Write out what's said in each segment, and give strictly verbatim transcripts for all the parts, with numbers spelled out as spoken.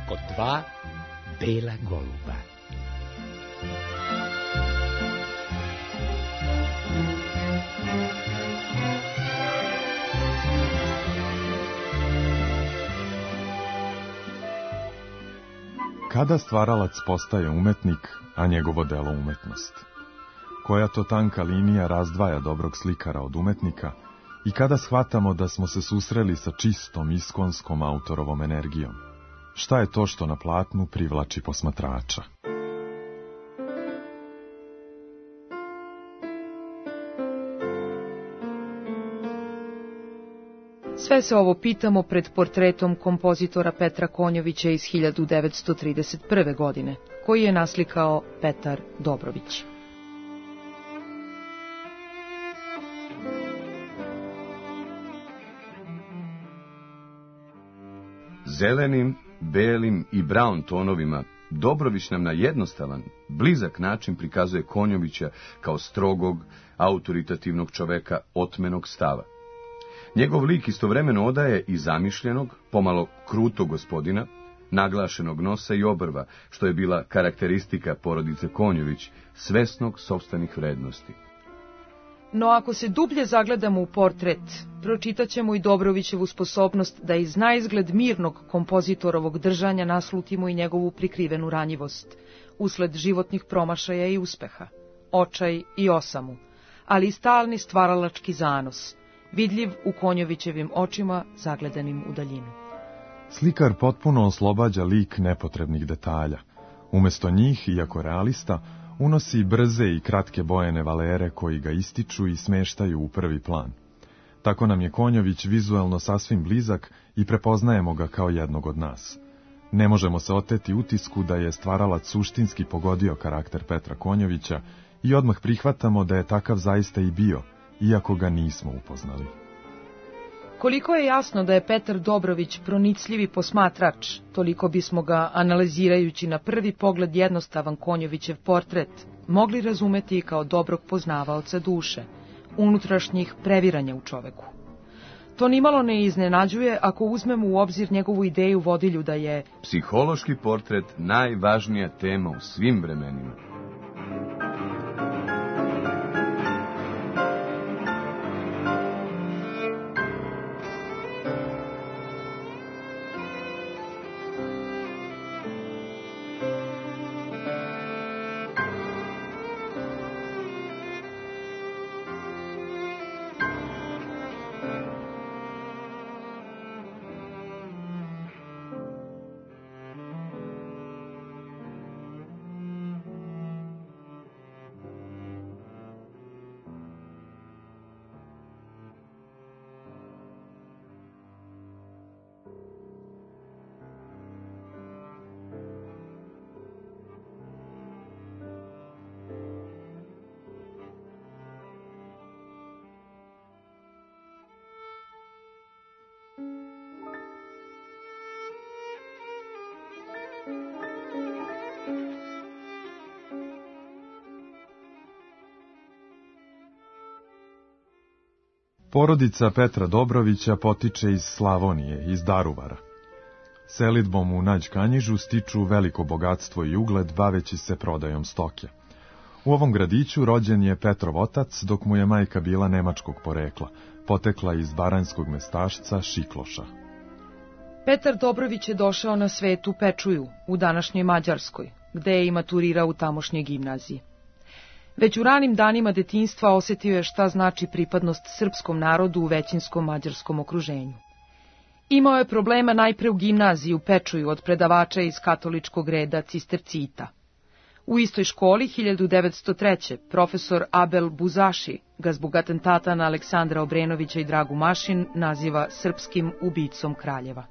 kako dva bela goluba. Kada stvaralac postaje umetnik, a njegovo delo umetnost? Koja to tanka linija razdvaja dobrog slikara od umetnika i kada shvatamo da smo se susreli sa čistom, iskonskom autorovom energijom? Šta je to što na platnu privlači posmatrača? Sve se ovo pitamo pred portretom kompozitora Petra Konjovića iz hiljadu devetsto trideset prve. godine, koji je naslikao Petar Dobrović. Zelenim, belim i brown tonovima Dobrović nam na jednostavan, blizak način prikazuje Konjovića kao strogog, autoritativnog čoveka otmenog stava. Njegov lik istovremeno odaje i zamišljenog, pomalo krutog gospodina, naglašenog nosa i obrva, što je bila karakteristika porodice Konjović, svesnog sopstvenih vrednosti. No ako se dublje zagledamo u portret, pročitat ćemo i Dobrovićevu sposobnost da iz naizgled mirnog kompozitorovog držanja naslutimo i njegovu prikrivenu ranjivost, usled životnih promašaja i uspeha, očaj i osamu, ali i stalni stvaralački zanos, vidljiv u Konjovićevim očima zagledanim u daljinu. Slikar potpuno oslobađa lik nepotrebnih detalja. Umesto njih, iako realista, unosi brze i kratke bojene valere koji ga ističu i smeštaju u prvi plan. Tako nam je Konjović vizuelno sasvim blizak i prepoznajemo ga kao jednog od nas. Ne možemo se oteti utisku da je stvaralac suštinski pogodio karakter Petra Konjovića i odmah prihvatamo da je takav zaista i bio, iako ga nismo upoznali. Koliko je jasno da je Petar Dobrović pronicljivi posmatrač, toliko bismo ga, analizirajući na prvi pogled jednostavan Konjovićev portret, mogli razumeti i kao dobrog poznavaoca duše, unutrašnjih previranja u čoveku. To nimalo ne iznenađuje ako uzmemo u obzir njegovu ideju vodilju da je psihološki portret najvažnija tema u svim vremenima. Porodica Petra Dobrovića potiče iz Slavonije, iz Daruvara. Selidbom u Nađ Kanjižu stiču veliko bogatstvo i ugled baveći se prodajom stoke. U ovom gradiću rođen je Petrov otac, dok mu je majka bila nemačkog porekla, potekla iz baranjskog mestašca Šikloša. Petar Dobrović je došao na svet u Pečuju, u današnjoj Mađarskoj, gde je i maturirao u tamošnjoj gimnaziji. Već u ranim danima detinjstva osjetio je šta znači pripadnost srpskom narodu u većinskom mađarskom okruženju. Imao je problema najpre u gimnaziji u Pečuju od predavača iz katoličkog reda cistercita. U istoj školi hiljadu devetsto treće. profesor Abel Buzaši ga zbog atentata na Aleksandra Obrenovića i Dragu Mašin naziva srpskim ubicom kraljeva.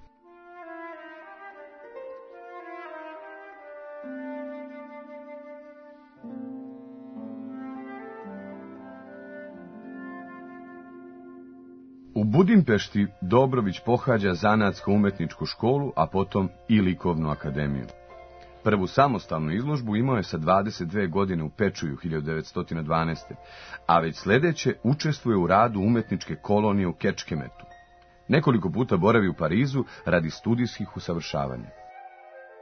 U Budimpešti Dobrović pohađa zanatsko-umetničku školu, a potom i likovnu akademiju. Prvu samostalnu izložbu imao je sa dvadeset dve godine u Pečuju hiljadu devetsto dvanaeste. a već sljedeće učestvuje u radu umetničke kolonije u Kečkemetu. Nekoliko puta boravi u Parizu radi studijskih usavršavanja.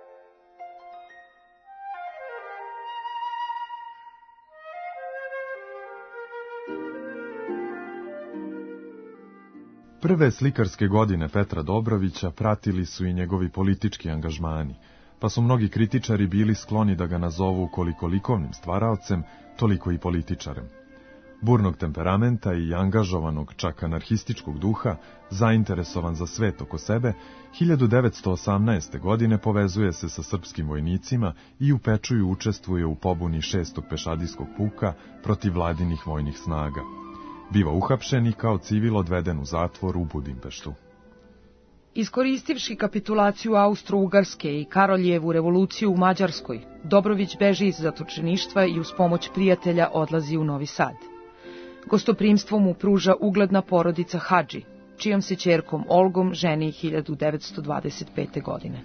Prve slikarske godine Petra Dobrovića pratili su i njegovi politički angažmani, pa su mnogi kritičari bili skloni da ga nazovu koliko likovnim stvaraocem, toliko i političarem. Burnog temperamenta i angažovanog, čak anarhističkog duha, zainteresovan za svet oko sebe, hiljadu devetsto osamnaeste. godine povezuje se sa srpskim vojnicima i u Pečuju učestvuje u pobuni šestog pešadijskog puka protiv vladinih vojnih snaga. Biva uhapšen i kao civil odveden u zatvor u Budimpeštu. Iskoristivši kapitulaciju Austro-Ugarske i Karoljevu revoluciju u Mađarskoj, Dobrović beži iz zatočeništva i uz pomoć prijatelja odlazi u Novi Sad. Gostoprimstvo mu pruža ugledna porodica Hadži, čijom se ćerkom Olgom ženi hiljadu devetsto dvadeset pete. godine.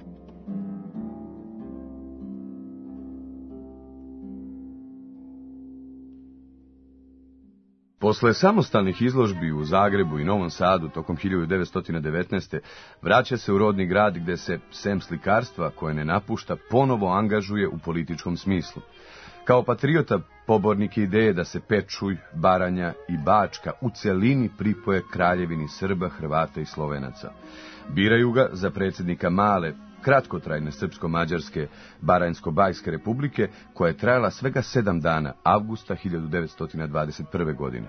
Posle samostalnih izložbi u Zagrebu i Novom Sadu tokom hiljadu devetsto devetnaeste. vraća se u rodni grad gde se, sem slikarstva koje ne napušta, ponovo angažuje u političkom smislu. Kao patriota pobornik je ideje da se Pečuj, Baranja i Bačka u celini pripoje kraljevini Srba, Hrvata i Slovenaca. Biraju ga za predsjednika male, kratkotrajne srpsko-mađarske Baranjsko-Bajske republike, koja je trajala svega sedam dana, avgusta hiljadu devetsto dvadeset prve. godine.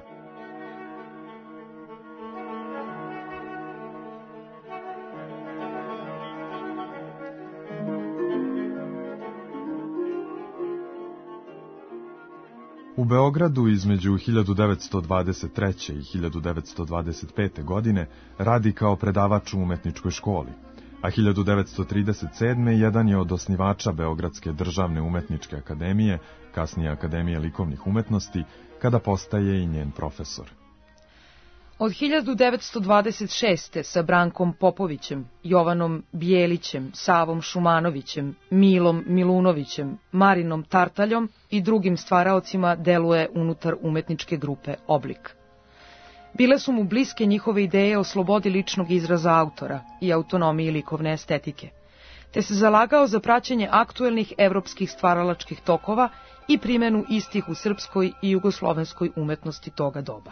U Beogradu između hiljadu devetsto dvadeset treće. i hiljadu devetsto dvadeset pete. godine radi kao predavač u umetničkoj školi, a hiljadu devetsto trideset sedme. jedan je od osnivača Beogradske državne umetničke akademije, kasnije Akademije likovnih umetnosti, kada postaje i njen profesor. Od hiljadu devetsto dvadeset šeste. sa Brankom Popovićem, Jovanom Bijelićem, Savom Šumanovićem, Milom Milunovićem, Marinom Tartaljom i drugim stvaraocima deluje unutar umetničke grupe Oblik. Bile su mu bliske njihove ideje o slobodi ličnog izraza autora i autonomiji likovne estetike, te se zalagao za praćenje aktuelnih evropskih stvaralačkih tokova i primenu istih u srpskoj i jugoslovenskoj umetnosti toga doba.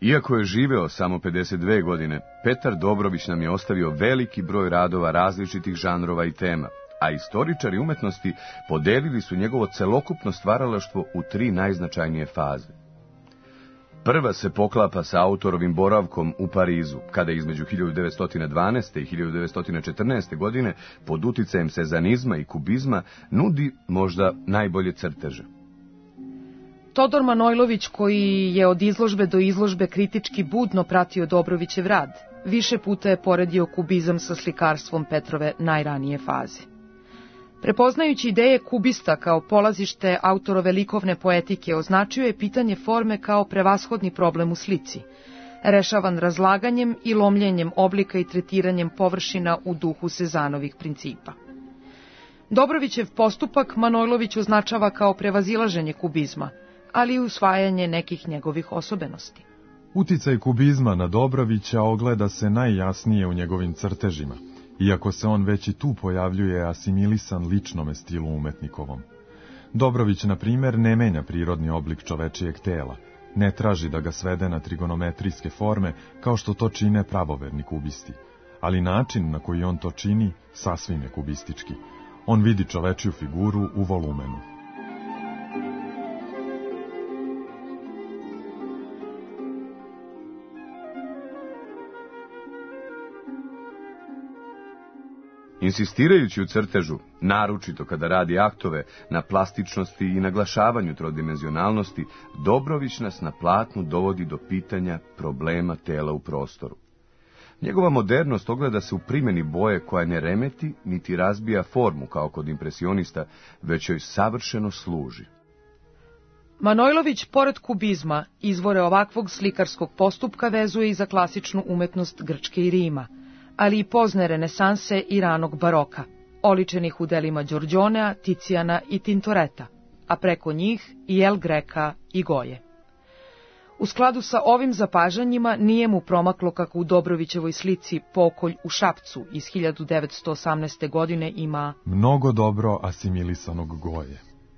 Iako je živeo samo pedeset dve godine, Petar Dobrović nam je ostavio veliki broj radova različitih žanrova i tema, a istoričari umetnosti podelili su njegovo celokupno stvaralaštvo u tri najznačajnije faze. Prva se poklapa sa autorovim boravkom u Parizu, kada između hiljadu devetsto dvanaeste i hiljadu devetsto četrnaeste. godine pod uticajem sezanizma i kubizma nudi možda najbolje crteže. Todor Manojlović, koji je od izložbe do izložbe kritički budno pratio Dobrovićev rad, više puta je poredio kubizam sa slikarstvom Petrove najranije faze. Prepoznajući ideje kubista kao polazište autorove likovne poetike, označio je pitanje forme kao prevashodni problem u slici, rešavan razlaganjem i lomljenjem oblika i tretiranjem površina u duhu Sezanovih principa. Dobrovićev postupak Manojlović označava kao prevazilaženje kubizma, ali i usvajanje nekih njegovih osobenosti. Uticaj kubizma na Dobrovića ogleda se najjasnije u njegovim crtežima, iako se on već i tu pojavljuje asimilisan ličnome stilu umetnikovom. Dobrović, na primjer, ne menja prirodni oblik čovečijeg tela, ne traži da ga svede na trigonometrijske forme kao što to čine pravoverni kubisti, ali način na koji on to čini sasvim je kubistički. On vidi čovečiju figuru u volumenu. Insistirajući u crtežu, naročito kada radi aktove, na plastičnosti i naglašavanju trodimenzionalnosti, Dobrović nas na platnu dovodi do pitanja problema tela u prostoru. Njegova modernost ogleda se u primjeni boje koja ne remeti niti razbija formu kao kod impresionista, već joj savršeno služi. Manojlović, pored kubizma, izvore ovakvog slikarskog postupka vezuje i za klasičnu umetnost Grčke i Rima, ali i pozne renesanse i ranog baroka, oličenih u delima Đorđonea, Ticijana i Tintoreta, a preko njih i El Greka i Goje. U skladu sa ovim zapažanjima nije mu promaklo kako u Dobrovićevoj slici Pokolj u Šapcu iz hiljadu devetsto osamnaeste. godine ima mnogo dobro asimilisanog Goje.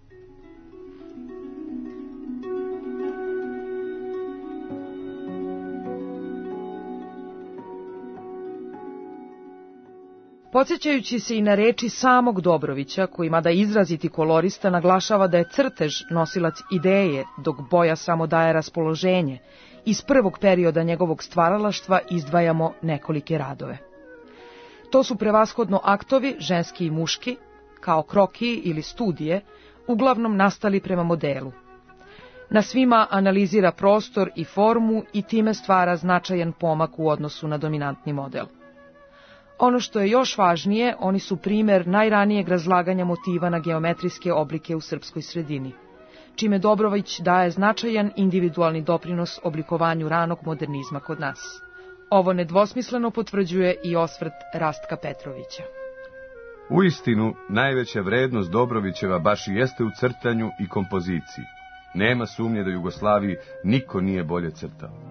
Podsjećajući se i na reči samog Dobrovića, koji mada izraziti kolorista naglašava da je crtež nosilac ideje, dok boja samo daje raspoloženje, iz prvog perioda njegovog stvaralaštva izdvajamo nekolike radove. To su prevashodno aktovi, ženski i muški, kao krokiji ili studije, uglavnom nastali prema modelu. Na svima analizira prostor i formu i time stvara značajan pomak u odnosu na dominantni model. Ono što je još važnije, oni su primjer najranijeg razlaganja motiva na geometrijske oblike u srpskoj sredini, čime Dobrović daje značajan individualni doprinos oblikovanju ranog modernizma kod nas. Ovo nedvosmisleno potvrđuje i osvrt Rastka Petrovića. Uistinu, najveća vrednost Dobrovićeva baš i jeste u crtanju i kompoziciji. Nema sumnje da Jugoslaviji niko nije bolje crtao.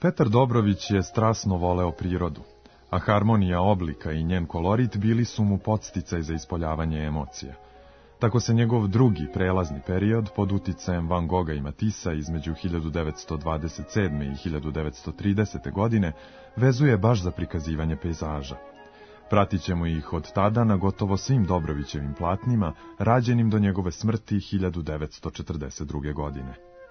Petar Dobrović je strasno voleo prirodu, a harmonija oblika i njen kolorit bili su mu podsticaj za ispoljavanje emocija. Tako se njegov drugi prelazni period pod uticajem Van Gogha i Matissa između hiljadu devetsto dvadeset sedme. i hiljadu devetsto tridesete. godine vezuje baš za prikazivanje pejzaža. Pratit ćemo ih od tada na gotovo svim Dobrovićevim platnima, rađenim do njegove smrti hiljadu devetsto četrdeset druge. godine.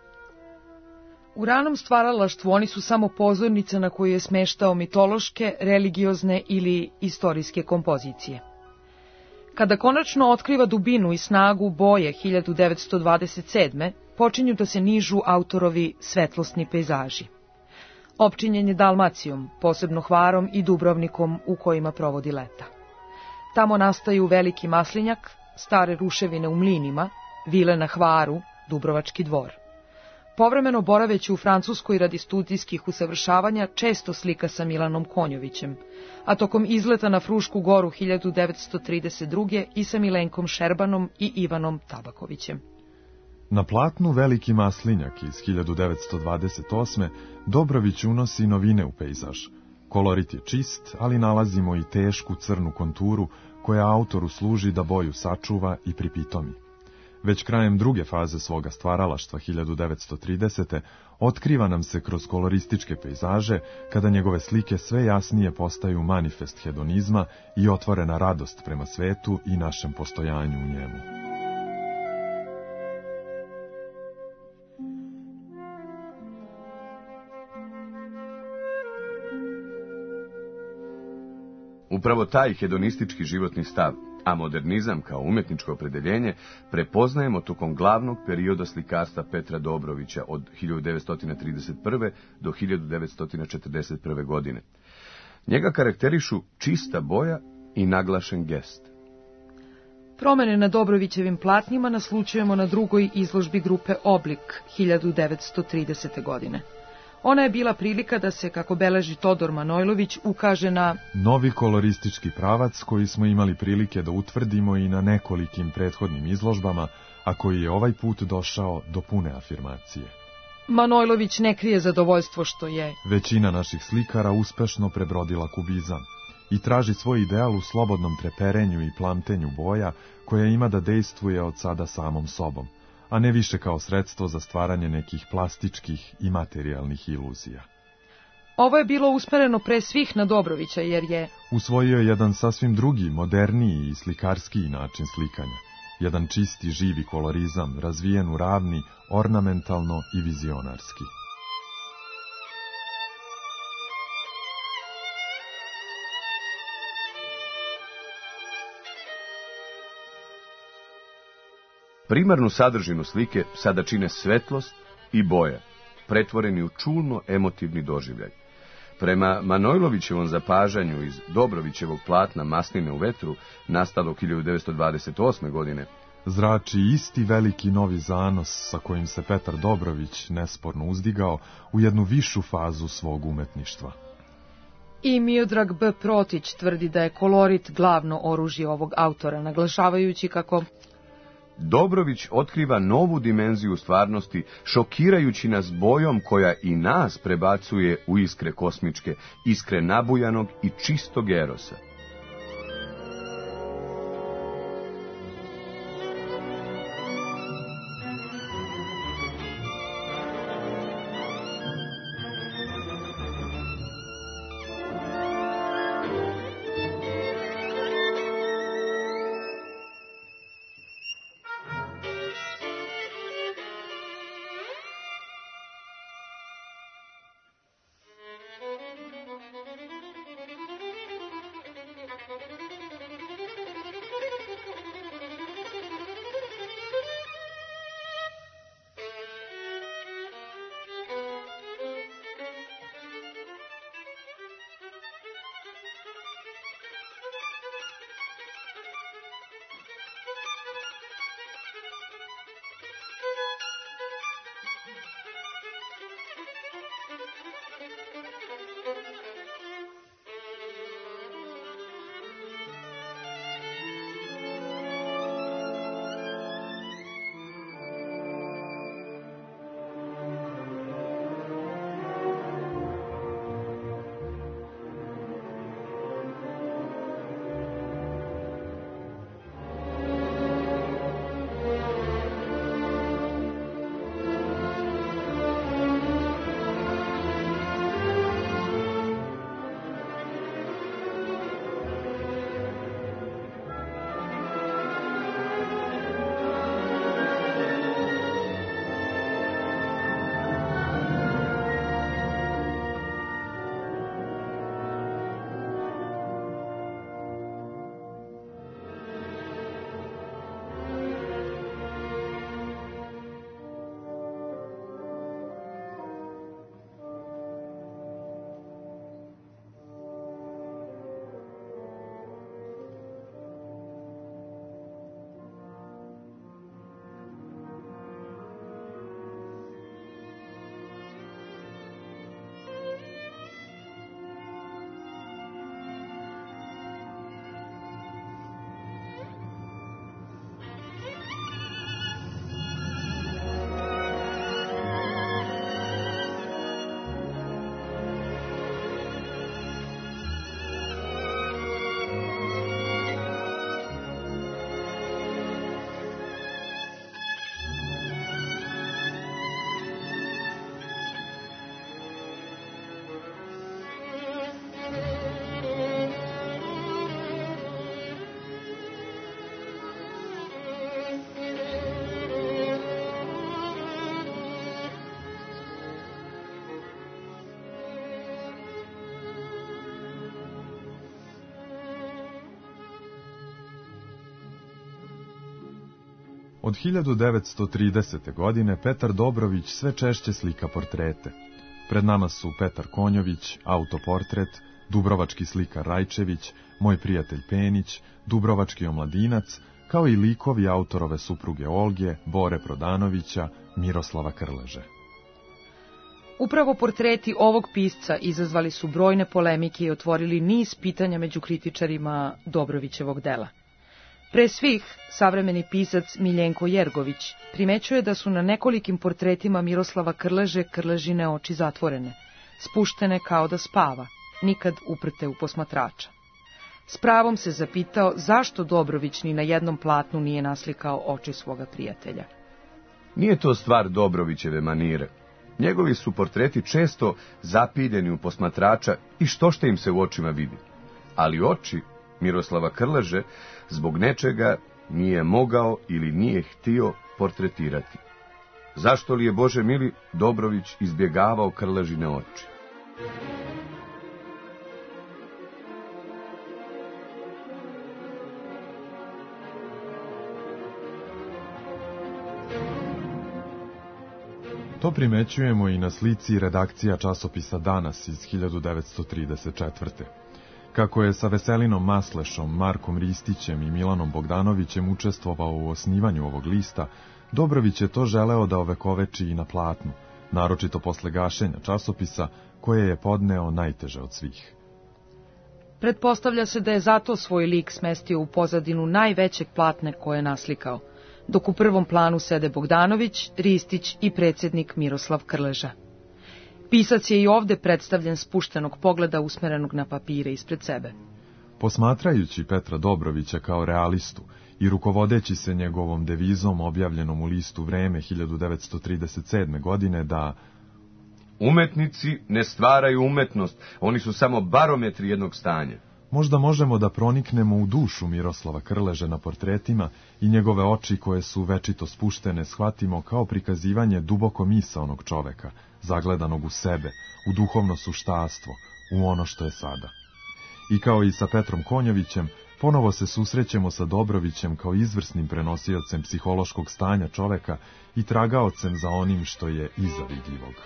U ranom stvaralaštvu oni su samo pozornica na koju je smeštao mitološke, religiozne ili istorijske kompozicije. Kada konačno otkriva dubinu i snagu boje hiljadu devetsto dvadeset sedme. počinju da se nižu autorovi svetlosni pejzaži. Opčinjen je Dalmacijom, posebno Hvarom i Dubrovnikom u kojima provodi leta. Tamo nastaju Veliki Maslinjak, stare ruševine u mlinima, vile na Hvaru, Dubrovački dvor. Povremeno boraveći u Francuskoj radi studijskih usavršavanja često slika sa Milanom Konjovićem, a tokom izleta na Frušku goru hiljadu devetsto trideset druge. i sa Milenkom Šerbanom i Ivanom Tabakovićem. Na platnu Veliki Maslinjak iz hiljadu devetsto dvadeset osme. Dobrović unosi novine u pejzaž. Kolorit je čist, ali nalazimo i tešku crnu konturu koja autoru služi da boju sačuva i pripitomi. Već krajem druge faze svoga stvaralaštva hiljadu devetsto tridesete. otkriva nam se kroz kolorističke pejzaže, kada njegove slike sve jasnije postaju manifest hedonizma i otvorena radost prema svetu i našem postojanju u njemu. Upravo taj hedonistički životni stav, a modernizam kao umetničko opredeljenje, prepoznajemo tokom glavnog perioda slikarstva Petra Dobrovića od hiljadu devetsto trideset prve. do hiljadu devetsto četrdeset prve. godine. Njega karakterišu čista boja i naglašen gest. Promene na Dobrovićevim platnjima naslučujemo na drugoj izložbi grupe Oblik hiljadu devetsto tridesete. godine. Ona je bila prilika da se, kako beleži Todor Manojlović, ukaže na novi koloristički pravac koji smo imali prilike da utvrdimo i na nekolikim prethodnim izložbama, a koji je ovaj put došao do pune afirmacije. Manojlović ne krije zadovoljstvo što je većina naših slikara uspešno prebrodila kubizam i traži svoj ideal u slobodnom treperenju i plamtenju boja koja ima da dejstvuje od sada samom sobom, a ne više kao sredstvo za stvaranje nekih plastičkih i materijalnih iluzija. Ovo je bilo usmereno pre svih na Dobrovića, jer je usvojio jedan sasvim drugi, moderniji i slikarskiji način slikanja. Jedan čisti, živi kolorizam, razvijen u ravni, ornamentalno i vizionarski. Primarnu sadržinu slike sada čine svetlost i boja, pretvoreni u čulno emotivni doživljaj. Prema Manojlovićevom zapažanju iz Dobrovićevog platna Masline u vetru, nastalog hiljadu devetsto dvadeset osme. godine, zrači isti veliki novi zanos sa kojim se Petar Dobrović nesporno uzdigao u jednu višu fazu svog umetništva. I Miodrag B. Protić tvrdi da je kolorit glavno oružje ovog autora, naglašavajući kako Dobrović otkriva novu dimenziju stvarnosti, šokirajući nas bojom koja i nas prebacuje u iskre kosmičke, iskre nabujanog i čistog erosa. Od hiljadu devetsto tridesete. godine Petar Dobrović sve češće slika portrete. Pred nama su Petar Konjović, autoportret, dubrovački slikar Rajčević, moj prijatelj Penić, dubrovački omladinac, kao i likovi autorove supruge Olge, Bore Prodanovića, Miroslava Krleže. Upravo portreti ovog pisca izazvali su brojne polemike i otvorili niz pitanja među kritičarima Dobrovićevog dela. Pre svih, savremeni pisac Miljenko Jergović primećuje da su na nekolikim portretima Miroslava Krleže Krležine oči zatvorene, spuštene kao da spava, nikad uprte u posmatrača. S pravom se zapitao zašto Dobrović ni na jednom platnu nije naslikao oči svoga prijatelja. Nije to stvar Dobrovićeve manire. Njegovi su portreti često zapiljeni u posmatrača i što što im se u očima vidi. Ali oči Miroslava Krleže zbog nečega nije mogao ili nije htio portretirati. Zašto li je, Bože mili, Dobrović izbjegavao Krležine oči? To primećujemo i na slici redakcija časopisa Danas iz hiljadu devetsto trideset četvrte. Kako je sa Veselinom Maslešom, Markom Ristićem i Milanom Bogdanovićem učestvovao u osnivanju ovog lista, Dobrović je to želeo da ovekoveči i na platnu, naročito posle gašenja časopisa, koje je podneo najteže od svih. Pretpostavlja se da je zato svoj lik smestio u pozadinu najvećeg platne koje je naslikao, dok u prvom planu sede Bogdanović, Ristić i predsjednik Miroslav Krleža. Pisac je i ovde predstavljen spuštenog pogleda usmerenog na papire ispred sebe. Posmatrajući Petra Dobrovića kao realistu i rukovodeći se njegovom devizom objavljenom u listu Vreme hiljadu devetsto trideset sedme. godine da umetnici ne stvaraju umetnost, oni su samo barometri jednog stanja. Možda možemo da proniknemo u dušu Miroslava Krleže na portretima i njegove oči koje su večito spuštene shvatimo kao prikazivanje duboko misaonog čoveka, zagledanog u sebe, u duhovno suštastvo, u ono što je sada. I kao i sa Petrom Konjovićem, ponovo se susrećemo sa Dobrovićem kao izvrsnim prenosiocem psihološkog stanja čoveka i tragaocem za onim što je iza vidljivog.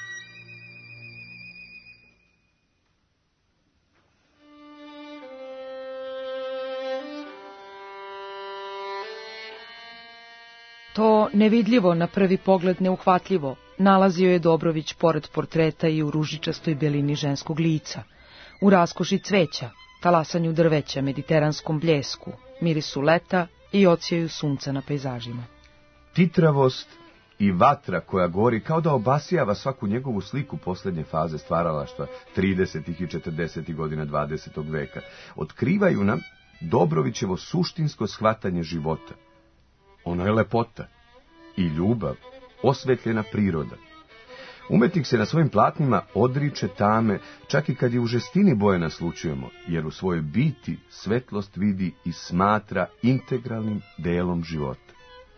To nevidljivo, na prvi pogled neuhvatljivo, nalazio je Dobrović pored portreta i u ružičastoj belini ženskog lica, u raskoši cveća, talasanju drveća, mediteranskom bljesku, mirisu leta i odsjaju sunca na pejzažima. Titravost i vatra koja gori kao da obasjava svaku njegovu sliku posljednje faze stvaralaštva tridesetih i četrdesetih godina dvadesetog veka otkrivaju nam Dobrovićevo suštinsko shvatanje života. Ono je lepota i ljubav, osvetljena priroda. Umetnik se na svojim platnima odriče tame, čak i kad je u žestini boje naslučujemo, jer u svojoj biti svetlost vidi i smatra integralnim delom života.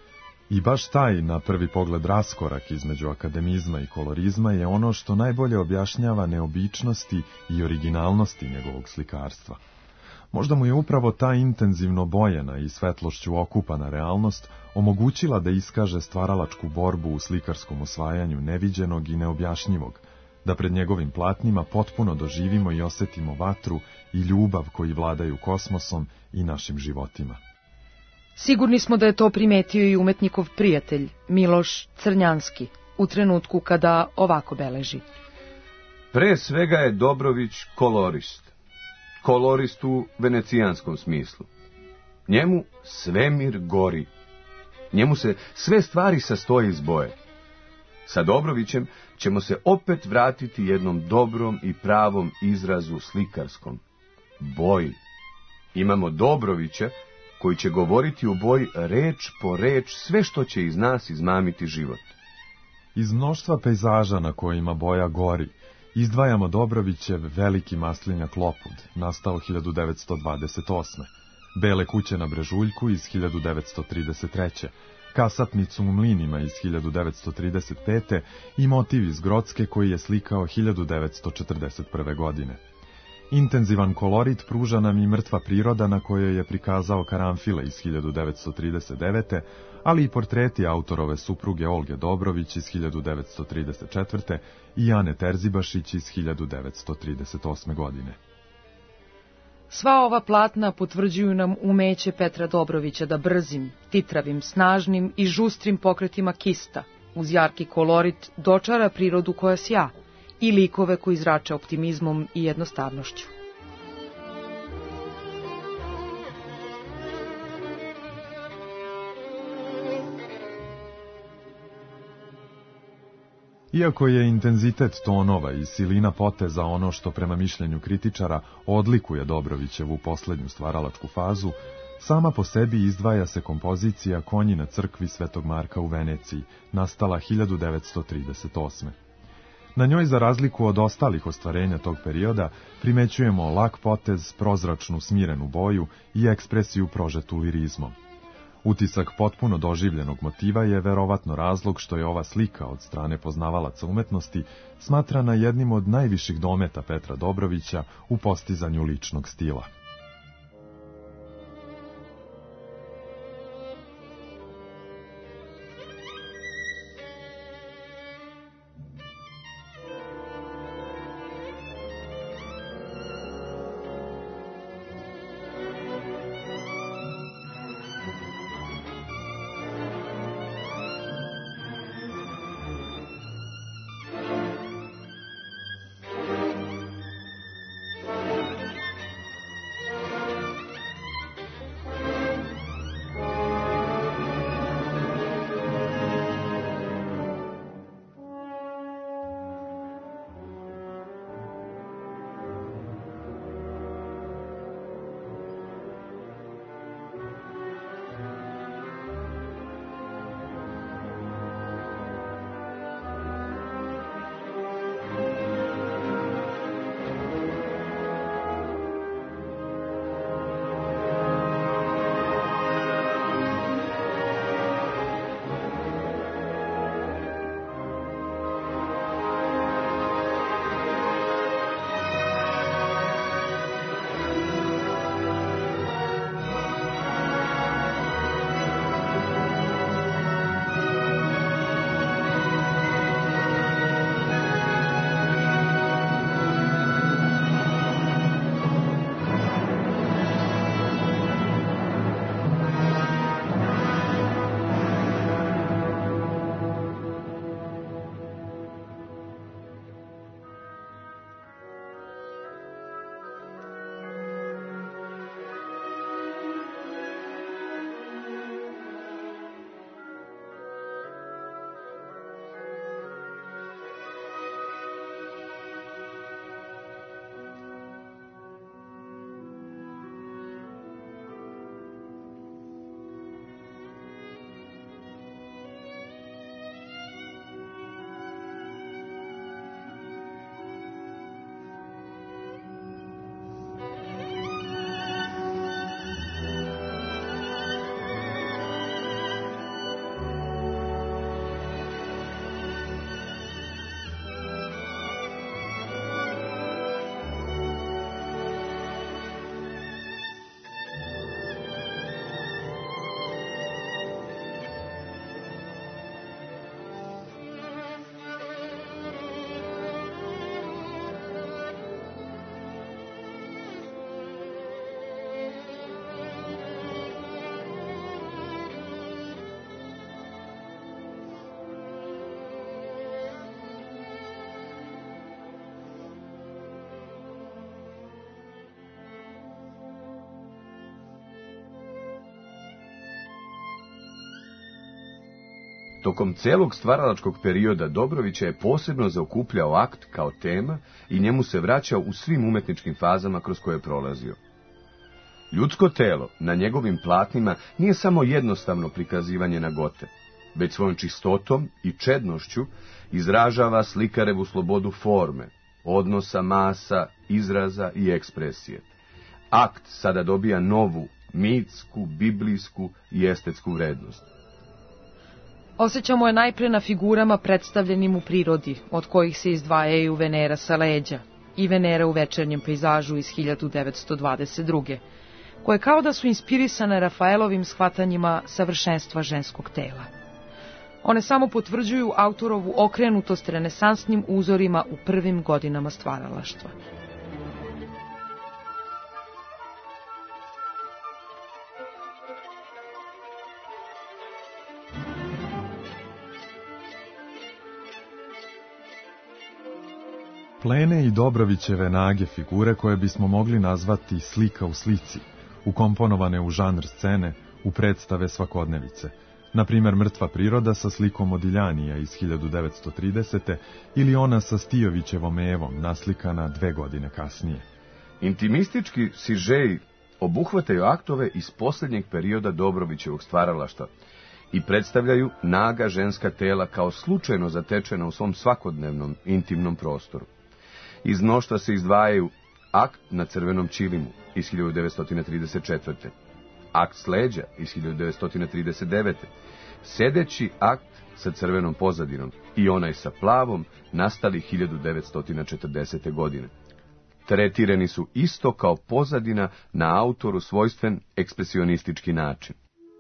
I baš taj, na prvi pogled, raskorak između akademizma i kolorizma je ono što najbolje objašnjava neobičnosti i originalnosti njegovog slikarstva. Možda mu je upravo ta intenzivno bojena i svetlošću okupana realnost omogućila da iskaže stvaralačku borbu u slikarskom osvajanju neviđenog i neobjašnjivog, da pred njegovim platnima potpuno doživimo i osetimo vatru i ljubav koji vladaju kosmosom i našim životima. Sigurni smo da je to primetio i umetnikov prijatelj, Miloš Crnjanski, u trenutku kada ovako beleži. Pre svega je Dobrović kolorist. Kolorist u venecijanskom smislu. Njemu svemir gori. Njemu se sve stvari sastoje iz boje. Sa Dobrovićem ćemo se opet vratiti jednom dobrom i pravom izrazu slikarskom. Boji. Imamo Dobrovića koji će govoriti u boji reč po reč sve što će iz nas izmamiti život. Iz mnoštva pejzaža na kojima boja gori, izdvajamo Dobrovićev veliki maslinjak Lopud, nastao hiljadu devetsto dvadeset osme. Bele kuće na Brežuljku iz hiljadu devetsto trideset treće. Kasapnicu u Mlinima iz hiljadu devetsto trideset pete. i motiv iz Grocke koji je slikao hiljadu devetsto četrdeset prve. godine. Intenzivan kolorit pruža nam i Mrtva priroda na kojoj je prikazao karanfile iz hiljadu devetsto trideset devete. ali i portreti autorove supruge Olge Dobrović iz hiljadu devetsto trideset četvrte. i Ane Terzibašić iz hiljadu devetsto trideset osme. godine. Sva ova platna potvrđuju nam umeće Petra Dobrovića da brzim, titravim, snažnim i žustrim pokretima kista, uz jarki kolorit, dočara prirodu koja sja i likove koji zrače optimizmom i jednostavnošću. Iako je intenzitet tonova i silina poteza ono što prema mišljenju kritičara odlikuje Dobrovićevu poslednju stvaralačku fazu, sama po sebi izdvaja se kompozicija Konji na crkvi Svetog Marka u Veneciji, nastala hiljadu devetsto trideset osme. Na njoj, za razliku od ostalih ostvarenja tog perioda, primećujemo lak potez, prozračnu smirenu boju i ekspresiju prožetu lirizmom. Utisak potpuno doživljenog motiva je verovatno razlog što je ova slika od strane poznavalaca umetnosti smatrana jednim od najviših dometa Petra Dobrovića u postizanju ličnog stila. Tokom celog stvaralačkog perioda Dobrovića je posebno zaokupljao akt kao tema i njemu se vraćao u svim umetničkim fazama kroz koje je prolazio. Ljudsko telo na njegovim platnima nije samo jednostavno prikazivanje nagote, već svojom čistotom i čednošću izražava slikarevu slobodu forme, odnosa masa, izraza i ekspresije. Akt sada dobija novu, mitsku, biblijsku i estetsku vrednost. Osjećamo je najpre na figurama predstavljenim u prirodi, od kojih se izdvajaju Venera sa leđa, i Venera u večernjem pejzažu iz hiljadu devetsto dvadeset druge, koje kao da su inspirisane Rafaelovim shvatanjima savršenstva ženskog tela. One samo potvrđuju autorovu okrenutost renesansnim uzorima u prvim godinama stvaralaštva. Plene i Dobrovićeve nage figure koje bismo mogli nazvati slika u slici, ukomponovane u žanr scene, u predstave svakodnevice, na primjer Mrtva priroda sa slikom Modiljanija iz hiljadu devetsto tridesete ili ona sa Stijovićevom Evom, naslikana dve godine kasnije. Intimistički sižeji obuhvataju aktove iz posljednjeg perioda Dobrovićevog stvaralaštva i predstavljaju naga ženska tela kao slučajno zatečena u svom svakodnevnom intimnom prostoru. Iz mnoštva se izdvajaju akt na crvenom čilimu iz hiljadu devetsto trideset četvrte. Akt s leđa iz hiljadu devetsto trideset devete. Sedeći akt sa crvenom pozadinom i onaj sa plavom nastali hiljadu devetsto četrdesete. godine. Tretirani su isto kao pozadina na autoru svojstven ekspresionistički način.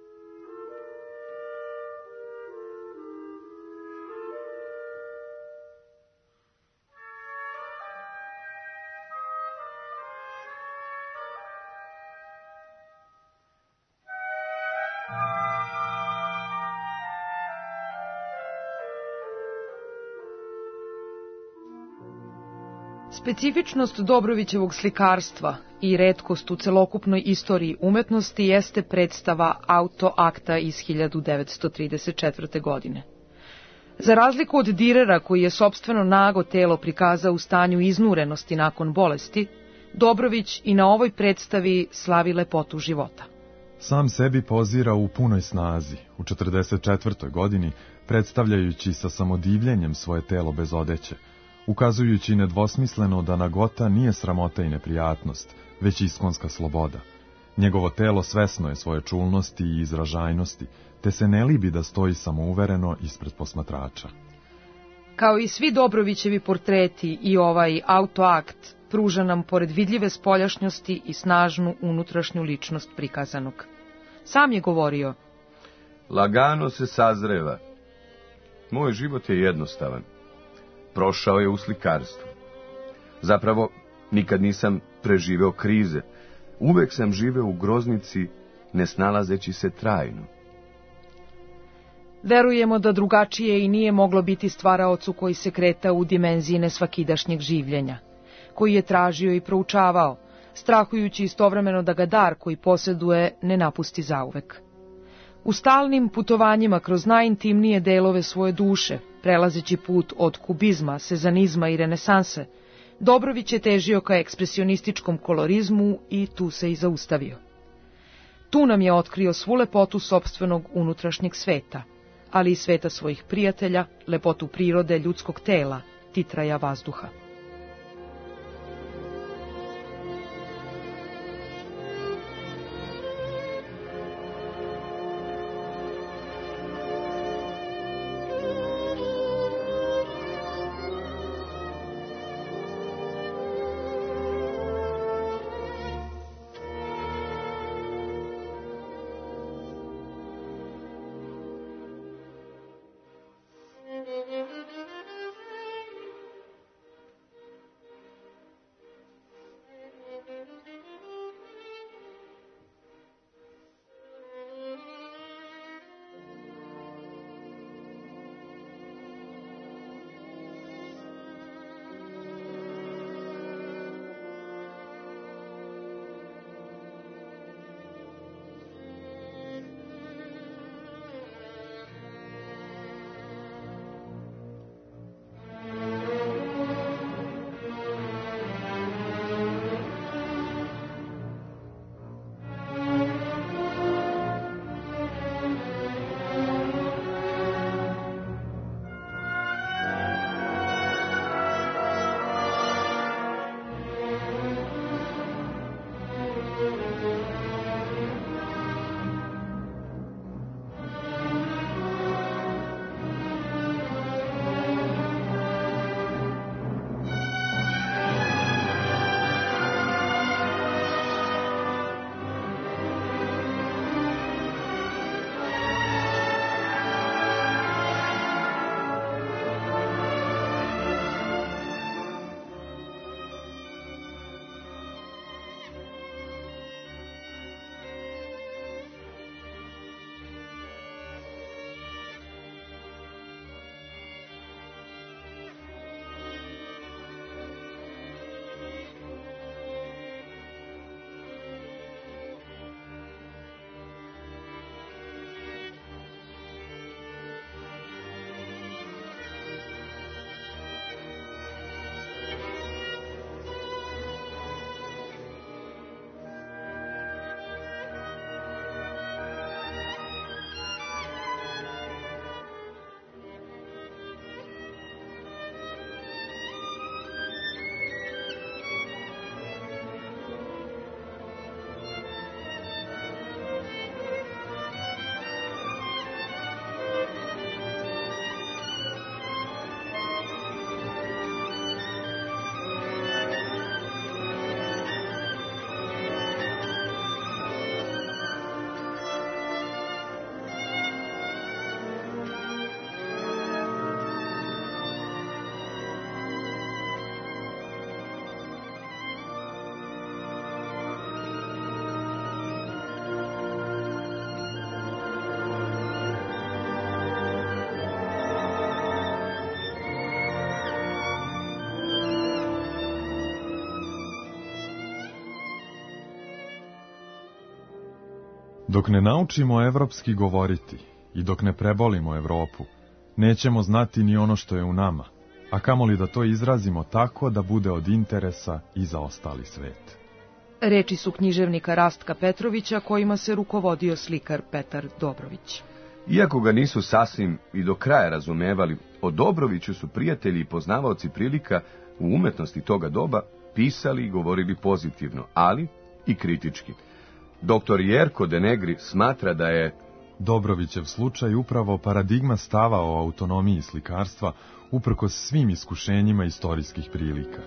Specifičnost Dobrovićevog slikarstva i retkost u celokupnoj istoriji umetnosti jeste predstava Autoakta iz hiljadu devetsto trideset četvrte. godine. Za razliku od Direra, koji je sopstveno nago telo prikazao u stanju iznurenosti nakon bolesti, Dobrović i na ovoj predstavi slavi lepotu života. Sam sebi pozira u punoj snazi, u četrdeset četvrtoj. godini, predstavljajući sa samodivljenjem svoje telo bez odeće, ukazujući nedvosmisleno da nagota nije sramota i neprijatnost, već iskonska sloboda. Njegovo telo svesno je svoje čulnosti i izražajnosti, te se ne libi da stoji samouvereno ispred posmatrača. Kao i svi Dobrovićevi portreti, i ovaj autoakt pruža nam pored vidljive spoljašnjosti i snažnu unutrašnju ličnost prikazanog. Sam je govorio: lagano se sazreva. Moj život je jednostavan. Prošao je u slikarstvu. Zapravo, nikad nisam preživeo krize. Uvek sam živeo u groznici, ne snalazeći se trajno. Verujemo da drugačije i nije moglo biti stvaraocu koji se kretao u dimenziji nesvakidašnjeg življenja, koji je tražio i proučavao, strahujući istovremeno da ga dar koji posjeduje ne napusti zauvek. U stalnim putovanjima kroz najintimnije delove svoje duše, prelazeći put od kubizma, sezanizma i renesanse, Dobrović je težio ka ekspresionističkom kolorizmu i tu se i zaustavio. Tu nam je otkrio svu lepotu sopstvenog unutrašnjeg sveta, ali i sveta svojih prijatelja, lepotu prirode, ljudskog tela, titraja vazduha. Dok ne naučimo evropski govoriti i dok ne prebolimo Evropu, nećemo znati ni ono što je u nama, a kamoli da to izrazimo tako da bude od interesa i za ostali svet. Reči su književnika Rastka Petrovića, kojima se rukovodio slikar Petar Dobrović. Iako ga nisu sasvim i do kraja razumevali, o Dobroviću su prijatelji i poznavaoci prilika u umetnosti toga doba pisali i govorili pozitivno, ali i kritički. Doktor Jerko de Negri smatra da je Dobrovićev slučaj upravo paradigma stava o autonomiji slikarstva uprkos svim iskušenjima istorijskih prilika.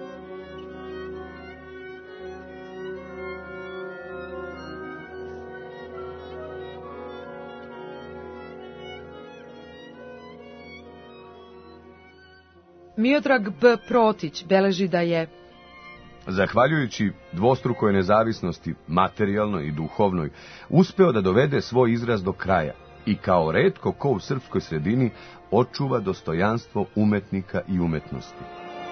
Miodrag B. Protić beleži da je, zahvaljujući dvostrukoj nezavisnosti, materijalnoj i duhovnoj, uspeo da dovede svoj izraz do kraja i kao retko ko u srpskoj sredini očuva dostojanstvo umetnika i umetnosti.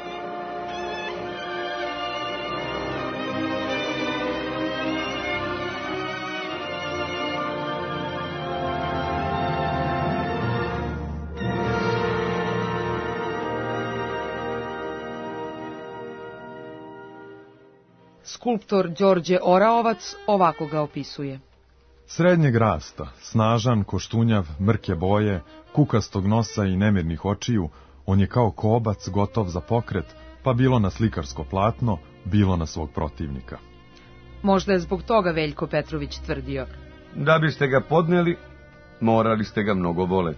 Skulptor Đorđe Oraovac ovako ga opisuje. Srednjeg rasta, snažan, koštunjav, mrke boje, kukastog nosa i nemirnih očiju, on je kao kobac gotov za pokret, pa bilo na slikarsko platno, bilo na svog protivnika. Možda je zbog toga Veljko Petrović tvrdio: da biste ga podneli, morali ste ga mnogo voleti.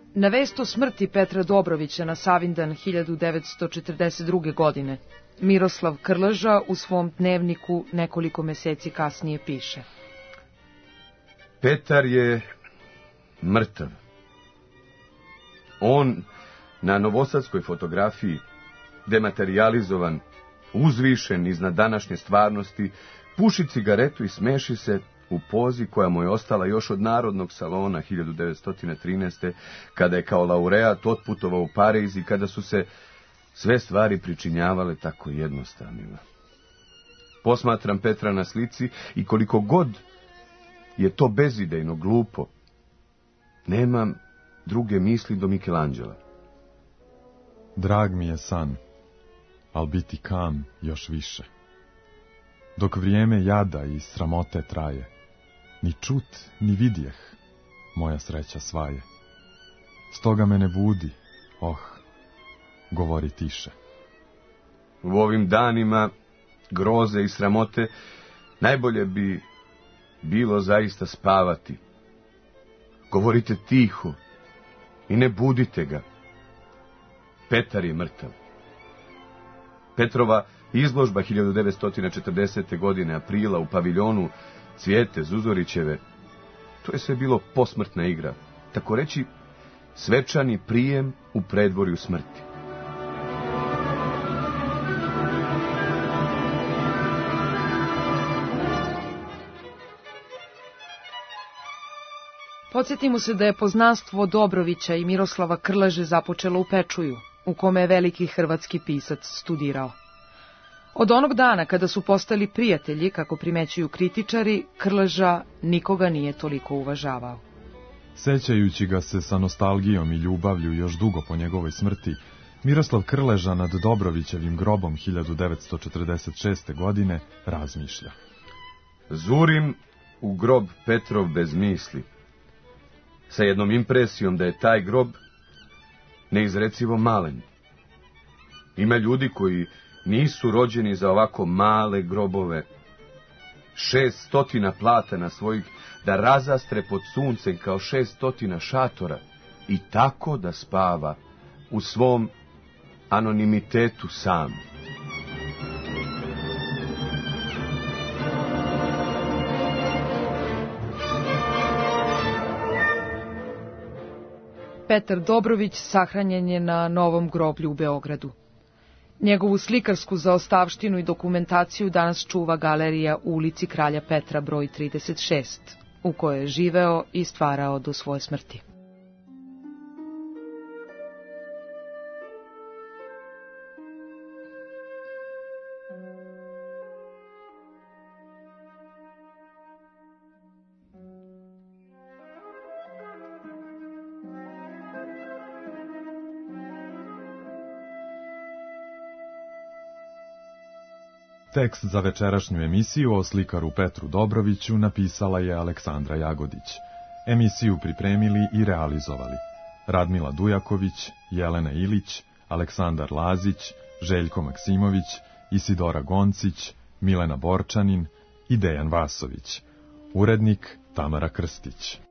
Na vest o smrti Petra Dobrovića na Savindan hiljadu devetsto četrdeset druge. godine Miroslav Krleža u svom dnevniku nekoliko meseci kasnije piše: Petar je mrtav. On na novosadskoj fotografiji, dematerializovan, uzvišen iznad današnje stvarnosti, puši cigaretu i smeši se u pozi koja mu je ostala još od Narodnog salona hiljadu devetsto trinaeste. kada je kao laureat otputovao u Pariz i kada su se sve stvari pričinjavale tako jednostavnima. Posmatram Petra na slici i koliko god je to bezidejno glupo, nemam druge misli do Michelangela. Drag mi je san, al biti kam još više. Dok vrijeme jada i sramote traje, ni čut, ni vidjeh, moja sreća svaje. Stoga me ne budi, oh, govori tiše. U ovim danima groze i sramote najbolje bi bilo zaista spavati. Govorite tiho i ne budite ga. Petar je mrtav. Petrova izložba hiljadu devetsto četrdesete. godine aprila u paviljonu Cvijete Zuzorićeve, to je sve bilo posmrtna igra, tako reći svečani prijem u predvorju smrti. Podsjetimo se da je poznanstvo Dobrovića i Miroslava Krleže započelo u Pečuju, u kome je veliki hrvatski pisac studirao. Od onog dana kada su postali prijatelji, kako primećuju kritičari, Krleža nikoga nije toliko uvažavao. Sećajući ga se sa nostalgijom i ljubavlju još dugo po njegovoj smrti, Miroslav Krleža nad Dobrovićevim grobom hiljadu devetsto četrdeset šeste. godine razmišlja. Zurim u grob Petrov bez misli, sa jednom impresijom da je taj grob neizrecivo malen. Ima ljudi koji nisu rođeni za ovako male grobove. Šest stotina platana svojih da razastre pod suncem kao šest stotina šatora i tako da spava u svom anonimitetu sam. Petar Dobrović sahranjen je na novom groblju u Beogradu. Njegovu slikarsku zaostavštinu i dokumentaciju danas čuva galerija u ulici Kralja Petra broj trideset šest, u kojoj je živeo i stvarao do svoje smrti. Tekst za večerašnju emisiju o slikaru Petru Dobroviću napisala je Aleksandra Jagodić. Emisiju pripremili i realizovali Radmila Dujaković, Jelena Ilić, Aleksandar Lazić, Željko Maksimović, Isidora Goncić, Milena Borčanin i Dejan Vasović. Urednik Tamara Krstić.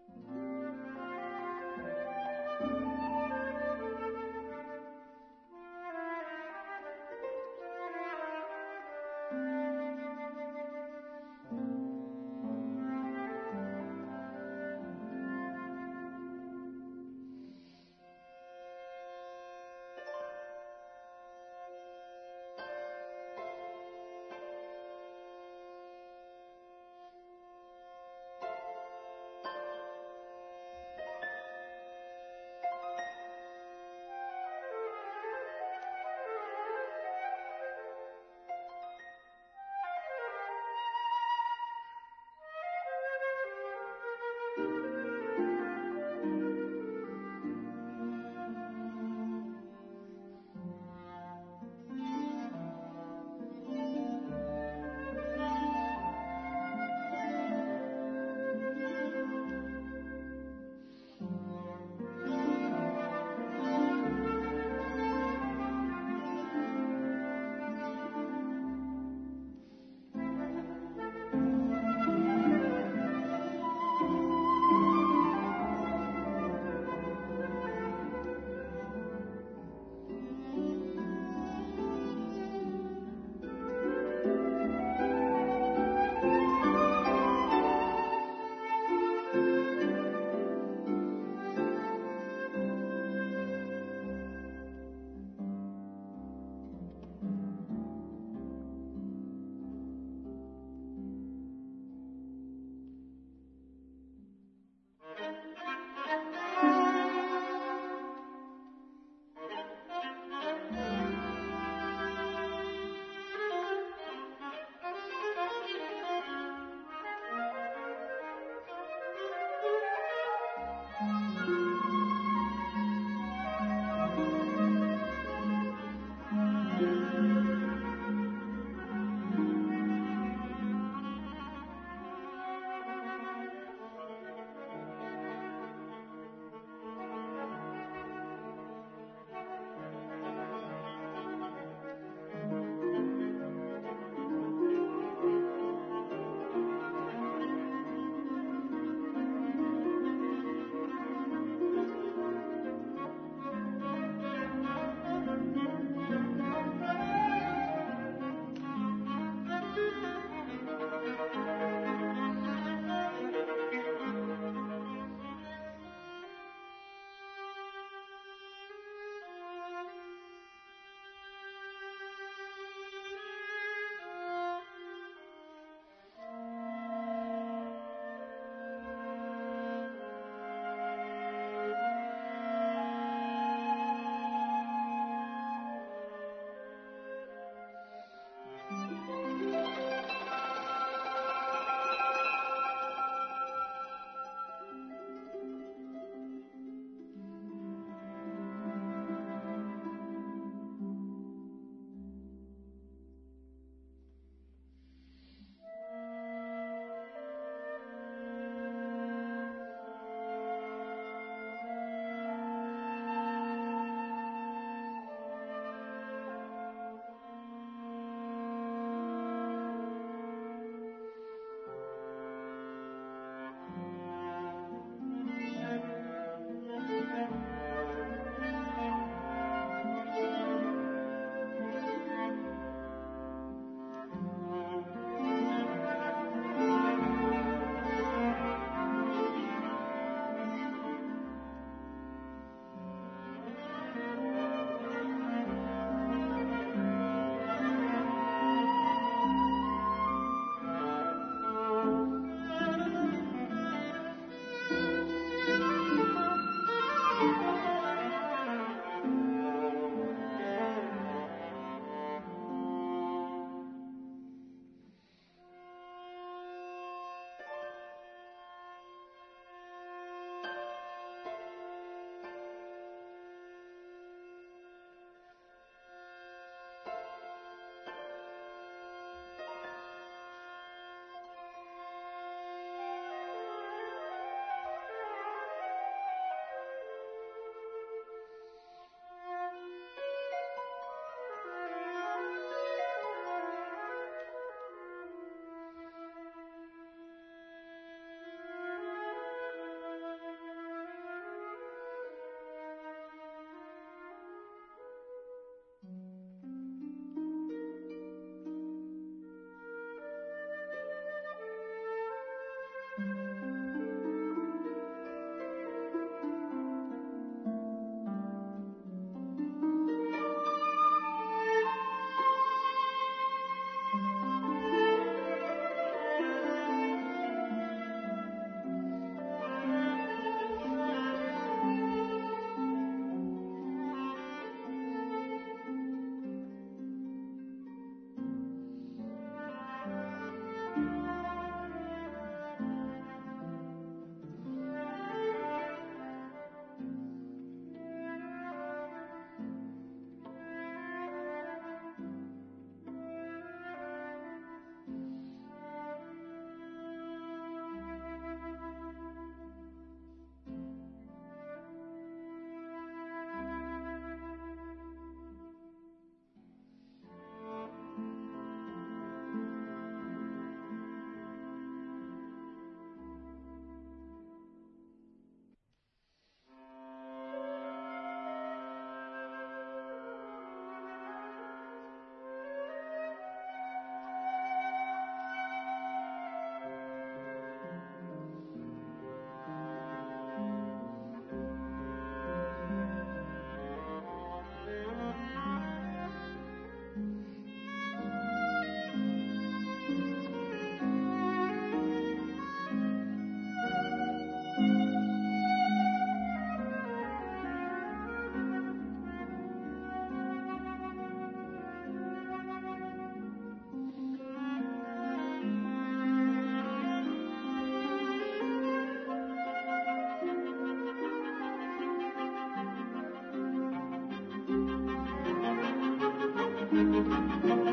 Thank you.